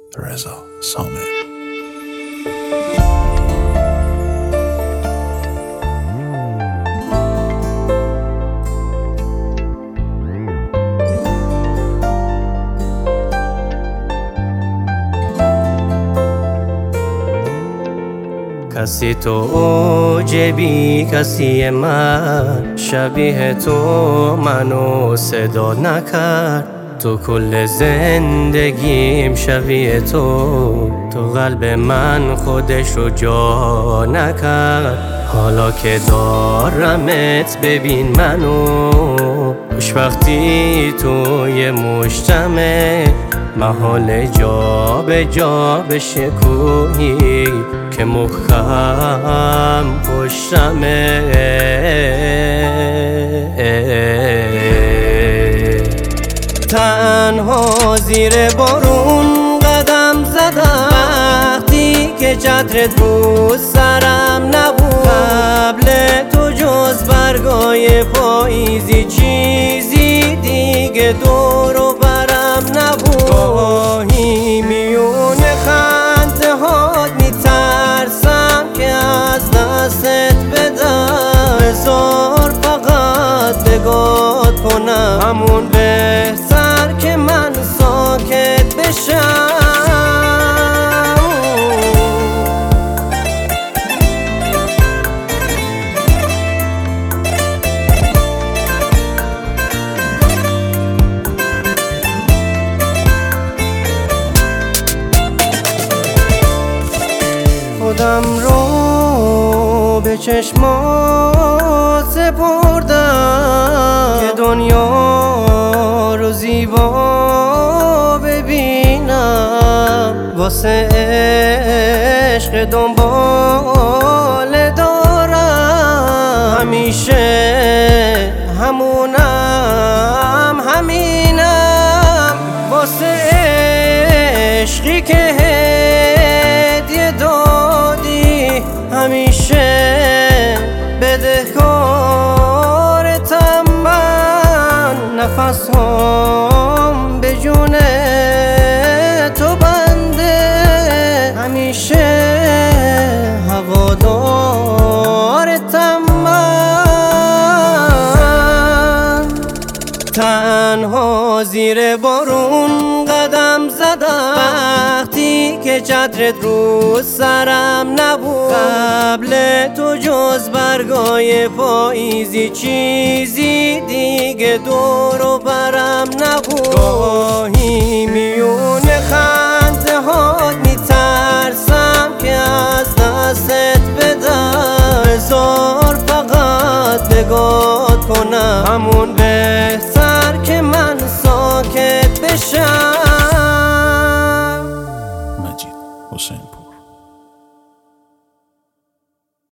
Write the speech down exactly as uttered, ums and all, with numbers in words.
رضا سامر. کسی تو اوجبی کسی من، شبیه تو منو صدا نکرد. تو کل زندگیم شبیه تو، تو قلب من خودش رو جا نکرد. حالا که دارمت ببین منو، خوشبختی توی مجتمع، محال جا به جا بشه کوهی که مخم پشتمه. تنها زیر بارون قدم زدم وقتی که چترت رو سرم نبود. قبل تو جز برگای پاییزی چیزی دیگه دور و برم نبود. گاهی میونه خنده هات میترسم که از دستت بدم. بذار فقط نگات کنم، همون بهتر که من ساکت بشم. خودم رو به چشمات سپردم که دنیا رو زیبا ببینم. واسه عشق دنبال دارم، همیشه همونم همینم. واسه عشقی که هدیه دادی، همیشه بدهکارتم من. نفس هم به جون تو بنده، همیشه هوادارتم من. تنها زیر بارون قدم زدم وقتی که چترت رو سرم نبود. قبل تو جز برگای پاییزی چیزی دیگه دور و برم نبود. گاهی میونه خنده هات میترسم که از دستت بدم. بذار فقط نگات کنم، همون بهتر که من ساکت بشم. مجید حسین